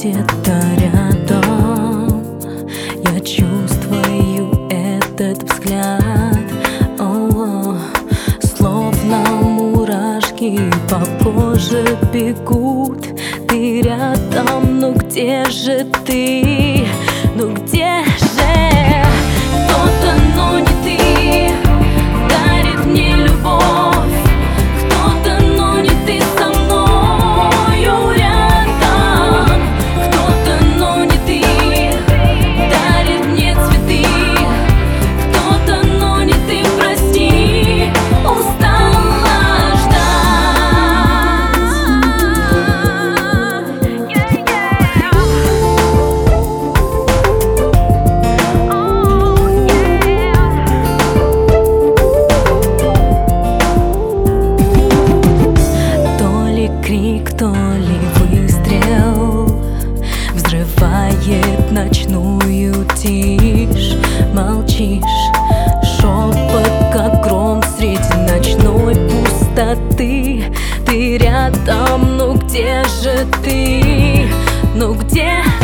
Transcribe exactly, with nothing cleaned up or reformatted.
где-то рядом. Я чувствую этот взгляд, о, словно мурашки по коже бегут. Ты рядом, ну где же ты? Ну где же? Кто-то, но не ты, дарит мне любовь. Кто-то, но не ты со мною рядом. Кто-то, но не ты, дарит мне цветы. Кто-то, но не ты, прости, устала ждать. То ли крик, то ли выстрел взрывает ночную тишь. Молчишь, шепот, как гром среди ночной пустоты. Ты рядом, ну где же ты? Ну где